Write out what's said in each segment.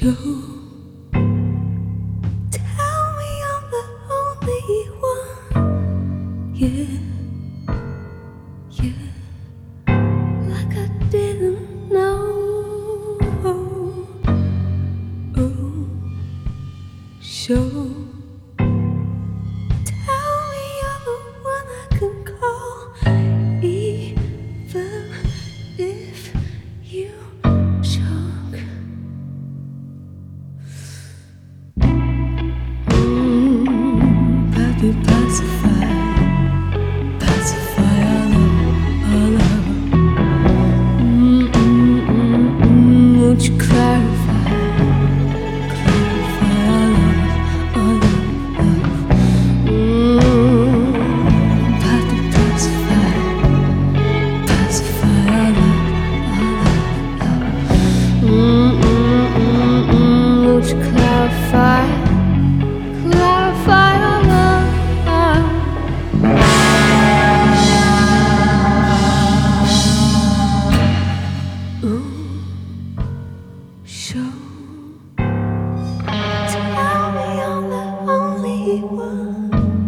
show. Tell me I'm the only one. Yeah, yeah, like I didn't know. Oh, show. Tell me you're the one I can call, even if you choke. Pappy, pacify, pacify our love. Won't you clarify, clarify our love. Pappy, pacify, pacify our love. Won't you clarify, clarify our love? Show. Tell me I'm the only one.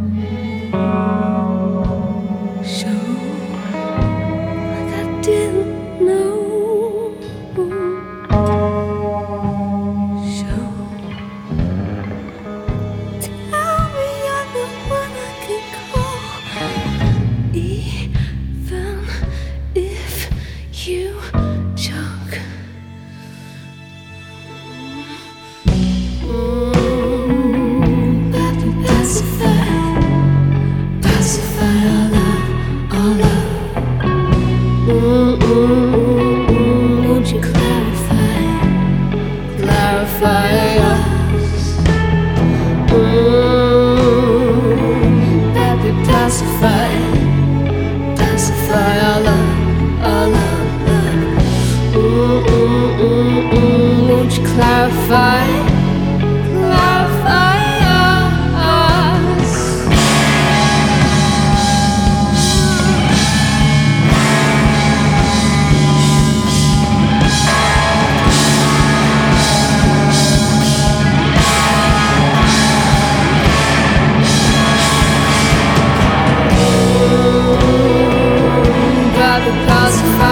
Show, like I didn't know. Show. Tell me you're the one I can call, even if you choke. Pappy, pacify, pacify our love, our love. Won't you clarify, clarify us? Pappy, pacify, pacify our love, our love, love. Won't you clarify, clarify us? Pappy, pacify.